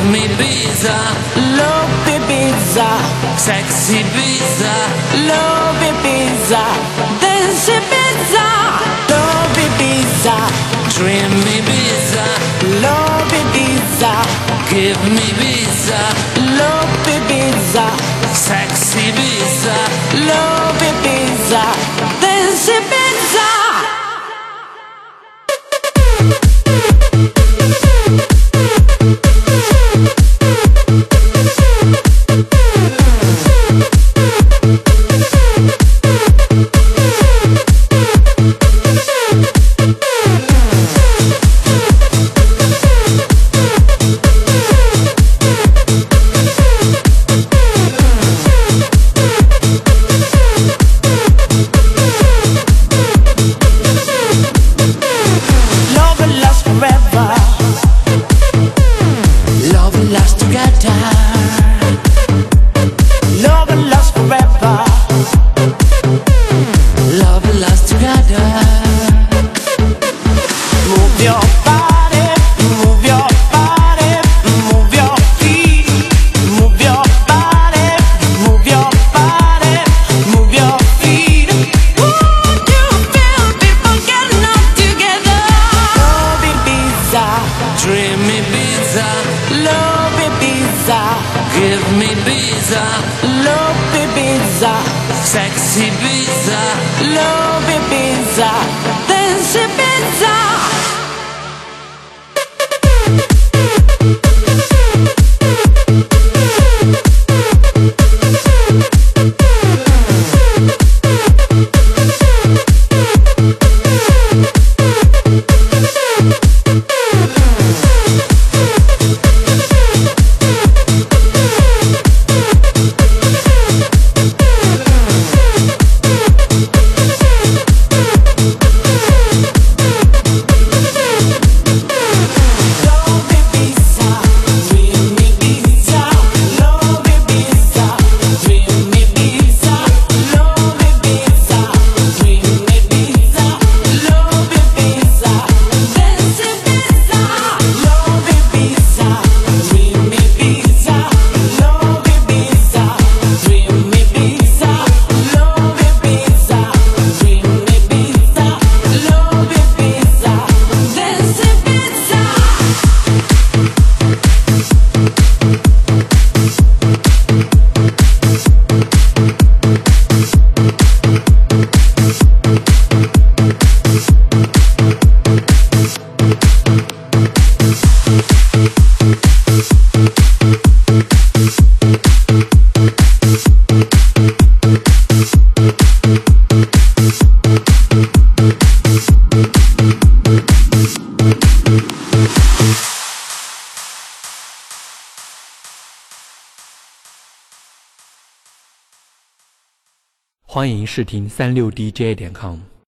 me pizza, love pizza, sexy pizza, love pizza, dance pizza, love pizza, dreamy pizza, love pizza, give me pizza, love pizza, sexy pizza, love pizza, dance pizza. dreamy pizza, love pizza, give me pizza, love pizza, sexy pizza, love pizza, dance pizza. 欢迎试听36DJ.com。